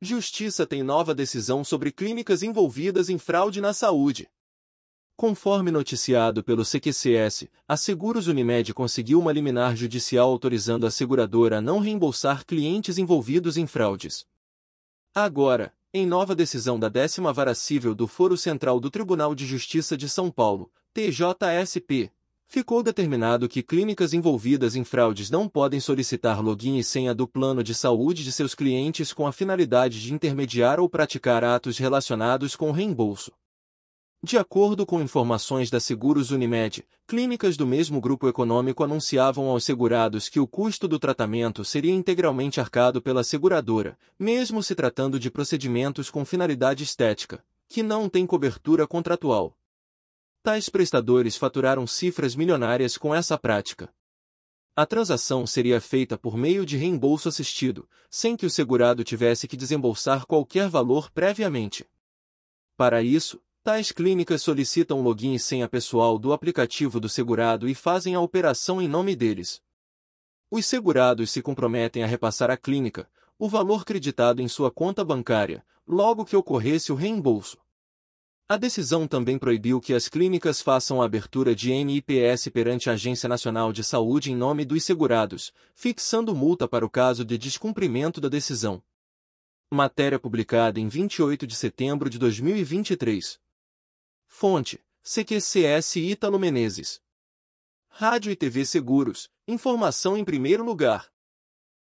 Justiça tem nova decisão sobre clínicas envolvidas em fraude na saúde. Conforme noticiado pelo CQCS, a Seguros Unimed conseguiu uma liminar judicial autorizando a seguradora a não reembolsar clientes envolvidos em fraudes. Agora, em nova decisão da 10ª Vara Civil do Foro Central do Tribunal de Justiça de São Paulo, TJSP, ficou determinado que clínicas envolvidas em fraudes não podem solicitar login e senha do plano de saúde de seus clientes com a finalidade de intermediar ou praticar atos relacionados com o reembolso. De acordo com informações da Seguros Unimed, clínicas do mesmo grupo econômico anunciavam aos segurados que o custo do tratamento seria integralmente arcado pela seguradora, mesmo se tratando de procedimentos com finalidade estética, que não têm cobertura contratual. Tais prestadores faturaram cifras milionárias com essa prática. A transação seria feita por meio de reembolso assistido, sem que o segurado tivesse que desembolsar qualquer valor previamente. Para isso, tais clínicas solicitam login e senha pessoal do aplicativo do segurado e fazem a operação em nome deles. Os segurados se comprometem a repassar à clínica o valor creditado em sua conta bancária, logo que ocorresse o reembolso. A decisão também proibiu que as clínicas façam a abertura de NIPS perante a Agência Nacional de Saúde em nome dos segurados, fixando multa para o caso de descumprimento da decisão. Matéria publicada em 28 de setembro de 2023. Fonte: CQCS e Ítalo Menezes. Rádio e TV Seguros, informação em primeiro lugar.